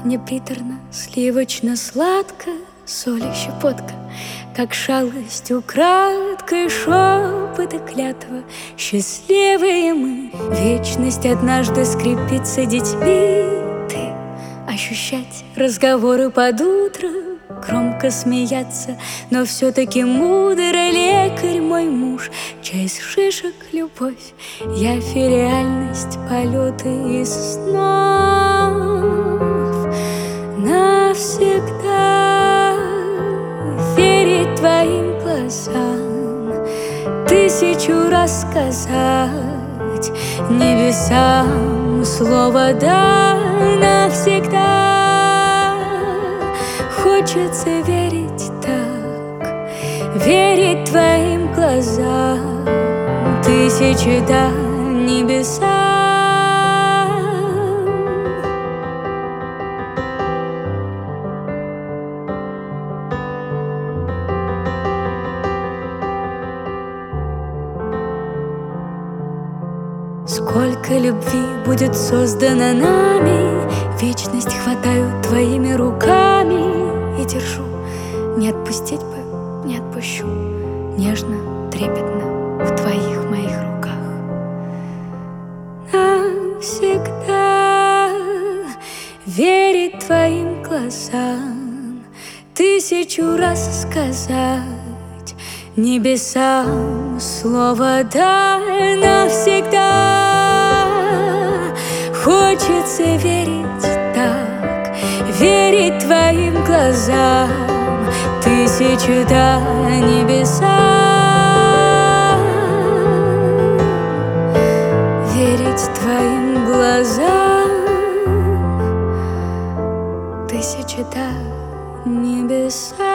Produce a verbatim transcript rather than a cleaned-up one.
не приторно, сливочно-сладко, соль и щепотка, как шалость украдкой, шепот и клятва. Счастливые мы, вечность однажды скрепится детьми. Ты ощущать разговоры под утро, громко смеяться, но все-таки мудрый лекарь мой муж. Чай с шишек любовь, явь и реальность, полеты из снов. Навсегда верить твоим глазам, тысячу раз сказать небесам слово «да» навсегда. Хочется верить так, верить твоим глазам, тысячи «да» небесам. Сколько любви будет создано нами, вечность хватаю твоими руками и держу. Не отпустить бы, не отпущу, нежно, трепетно в твоих моих руках. Навсегда верить твоим глазам, тысячу раз сказать небесам слово «да» навсегда. Хочется верить так, верить твоим глазам, тысячу «да» небесам. Верить твоим глазам, тысячу «да» небесам.